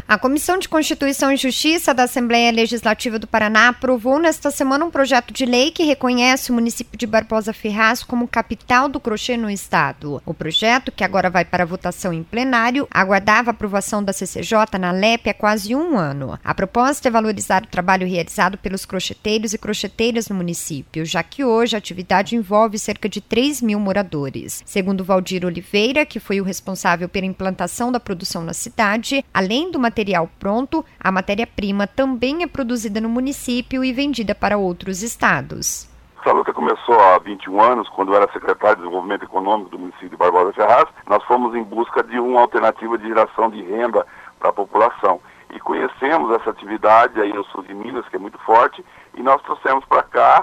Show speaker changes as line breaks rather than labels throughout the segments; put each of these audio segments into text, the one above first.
A Comissão de Constituição e Justiça da Assembleia Legislativa do Paraná aprovou nesta semana um projeto de lei que reconhece o município de Barbosa Ferraz como capital do crochê no estado. O projeto, que agora vai para votação em plenário, aguardava a aprovação da CCJ na LEP há quase um ano. A proposta é valorizar o trabalho realizado pelos crocheteiros e crocheteiras no município, já que hoje a atividade envolve cerca de 3 mil moradores. Segundo Valdir Oliveira, que foi o responsável pela implantação da produção na cidade, além do material pronto, a matéria-prima também é produzida no município e vendida para outros estados.
Essa luta começou há 21 anos, quando eu era secretário de Desenvolvimento Econômico do município de Barbosa Ferraz. Nós fomos em busca de uma alternativa de geração de renda para a população. E conhecemos essa atividade aí no sul de Minas, que é muito forte, e nós trouxemos para cá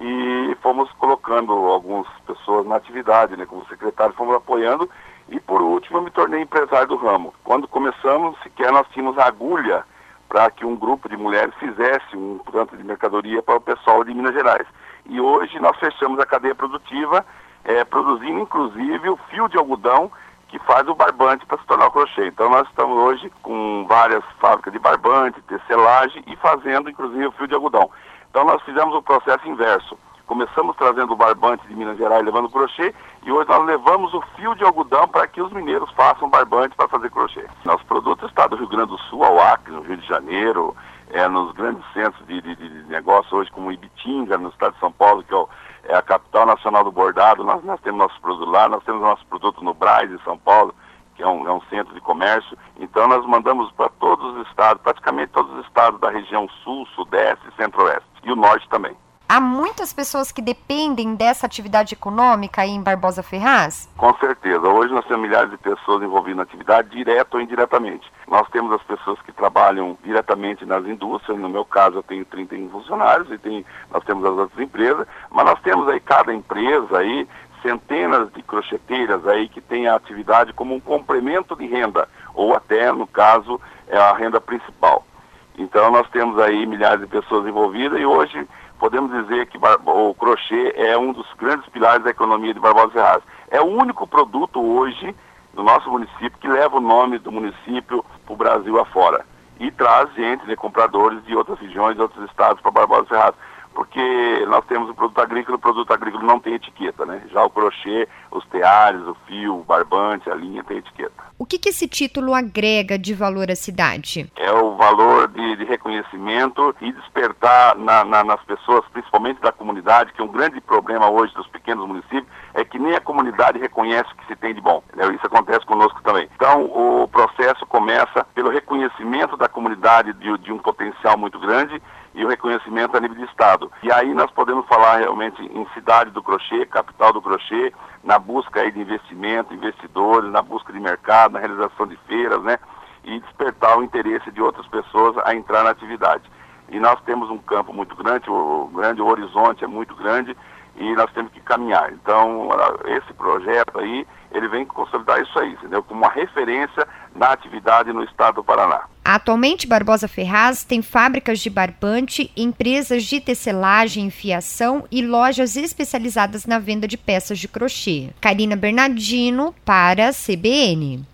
e fomos colocando algumas pessoas na atividade, né? Como secretário, fomos apoiando. E por último, eu me tornei empresário do ramo. Quando começamos, sequer nós tínhamos agulha para que um grupo de mulheres fizesse um tanto de mercadoria para o pessoal de Minas Gerais. E hoje nós fechamos a cadeia produtiva, produzindo inclusive o fio de algodão que faz o barbante para se tornar o crochê. Então nós estamos hoje com várias fábricas de barbante, tecelagem e fazendo inclusive o fio de algodão. Então nós fizemos o processo inverso. Começamos trazendo o barbante de Minas Gerais, levando o crochê, e hoje nós levamos o fio de algodão para que os mineiros façam barbante para fazer crochê. Nosso produto está do Rio Grande do Sul ao Acre, no Rio de Janeiro, nos grandes centros de negócio hoje, como Ibitinga, no estado de São Paulo, que é a capital nacional do bordado. Nós temos nossos produtos lá, nós temos nossos produtos no Brás, em São Paulo, que é um centro de comércio. Então nós mandamos para todos os estados, praticamente todos os estados da região sul, sudeste e centro-oeste, e o norte também.
Há muitas pessoas que dependem dessa atividade econômica aí em Barbosa Ferraz?
Com certeza. Hoje nós temos milhares de pessoas envolvidas na atividade, direta ou indiretamente. Nós temos as pessoas que trabalham diretamente nas indústrias. No meu caso, eu tenho 31 funcionários e nós temos as outras empresas. Mas nós temos aí, cada empresa aí, centenas de crocheteiras aí que têm a atividade como um complemento de renda, ou até, no caso, é a renda principal. Então nós temos aí milhares de pessoas envolvidas e hoje podemos dizer que o crochê é um dos grandes pilares da economia de Barbosa Ferraz. É o único produto hoje do nosso município que leva o nome do município para o Brasil afora. E traz gente, né, compradores de outras regiões, de outros estados para Barbosa Ferraz. Porque nós temos o produto agrícola não tem etiqueta, né? Já o crochê, os teares, o fio, o barbante, a linha tem etiqueta.
O que esse título agrega de valor à cidade?
É o valor de reconhecimento e despertar nas pessoas, principalmente da comunidade, que é um grande problema hoje dos pequenos municípios, é que nem a comunidade reconhece o que se tem de bom. Né? Isso acontece conosco também. Então, o processo começa pelo reconhecimento da comunidade de um potencial muito grande e o reconhecimento a nível de estado. E aí nós podemos falar realmente em cidade do crochê, capital do crochê, na busca aí de investimento, investidores, na busca de mercado, na realização de feiras, né? E despertar o interesse de outras pessoas a entrar na atividade. E nós temos um campo muito grande, o horizonte é muito grande e nós temos que caminhar. Então, esse projeto aí, ele vem consolidar isso aí, entendeu? Como uma referência na atividade no estado do Paraná.
Atualmente, Barbosa Ferraz tem fábricas de barbante, empresas de tecelagem e fiação e lojas especializadas na venda de peças de crochê. Karina Bernardino para a CBN.